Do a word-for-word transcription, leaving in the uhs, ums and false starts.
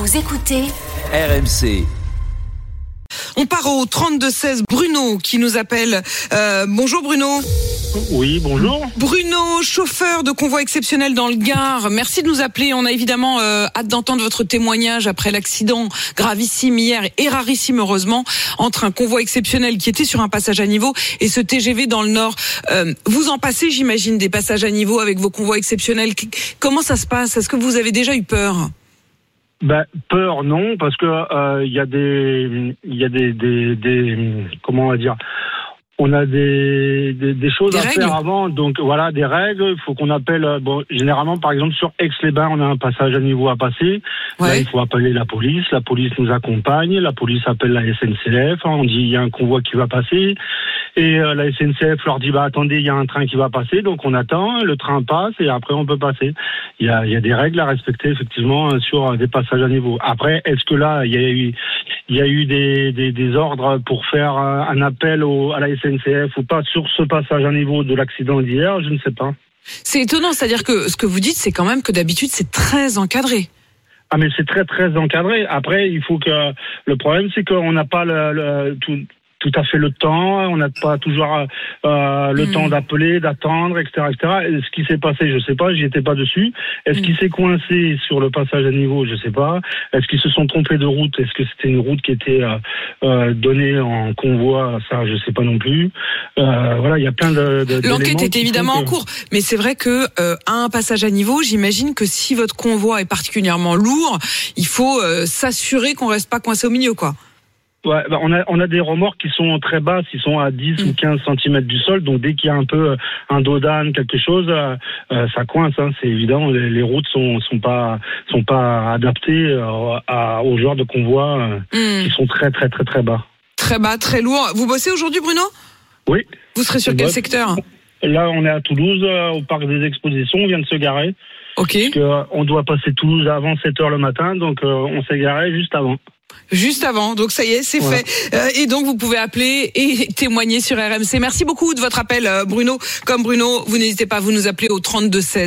Vous écoutez R M C. On part au trente-deux seize. Bruno qui nous appelle. Euh, bonjour Bruno. Oui, bonjour. Bruno, chauffeur de convoi exceptionnel dans le Gard. Merci de nous appeler. On a évidemment euh, hâte d'entendre votre témoignage après l'accident gravissime hier et rarissime heureusement entre un convoi exceptionnel qui était sur un passage à niveau et ce T G V dans le Nord. Euh, vous en passez, j'imagine, des passages à niveau avec vos convois exceptionnels. Comment ça se passe ? Est-ce que vous avez déjà eu peur ? Ben, peur non, parce que il euh, y a des il y a des, des des comment on va dire, on a des des, des choses des à règles. faire avant, donc voilà, des règles. Il faut qu'on appelle. Bon, généralement, par exemple, sur Aix-les-Bains, on a un passage à niveau à passer. Ouais. Là, il faut appeler la police. La police nous accompagne. La police appelle la S N C F. On dit il y a un convoi qui va passer. Et euh, la S N C F leur dit bah attendez, il y a un train qui va passer, donc on attend, le train passe et après on peut passer. Il y a, il y a des règles à respecter effectivement sur des passages à niveau. Après, est-ce que là il y a eu il y a eu des, des, des ordres pour faire un appel au, à la S N C F ou pas sur ce passage à niveau de l'accident d'hier? Je ne sais pas. C'est étonnant, c'est-à-dire que ce que vous dites, c'est quand même que d'habitude c'est très encadré. Ah mais c'est très très encadré. Après, il faut que le problème c'est qu'on n'a pas le, le tout. tout à fait le temps, on n'a pas toujours euh, le mmh. temps d'appeler, d'attendre, et cetera, et cetera. Et ce qui s'est passé, je sais pas, j'y étais pas dessus. Est-ce mmh. qu'il s'est coincé sur le passage à niveau, je sais pas. Est-ce qu'ils se sont trompés de route? Est-ce que c'était une route qui était euh, euh, donnée en convoi? Ça, je sais pas non plus. Euh, voilà, il y a plein de. de L'enquête est évidemment que... en cours, mais c'est vrai que euh, à un passage à niveau, j'imagine que si votre convoi est particulièrement lourd, il faut euh, s'assurer qu'on reste pas coincé au milieu, quoi. Ouais, bah on a on a des remorques qui sont très basses, ils sont à dix mmh. ou quinze centimètres du sol, donc dès qu'il y a un peu un dos d'âne, quelque chose, euh, ça coince, hein, c'est évident. Les, les routes sont sont pas sont pas adaptées euh, à, aux genres de convois euh, mmh. qui sont très très très très bas. Très bas, très lourd. Vous bossez aujourd'hui, Bruno ? Oui. Vous serez sur quel bosse. secteur ? Là, on est à Toulouse, euh, au parc des expositions, on vient de se garer. Ok. Parce que, euh, on doit passer Toulouse avant sept heures le matin, donc euh, on s'est garé juste avant. Juste avant, donc ça y est, c'est voilà. fait. Euh, et donc vous pouvez appeler et témoigner sur R M C. Merci beaucoup de votre appel, Bruno. Comme Bruno, vous n'hésitez pas à vous nous appeler au trente-deux seize.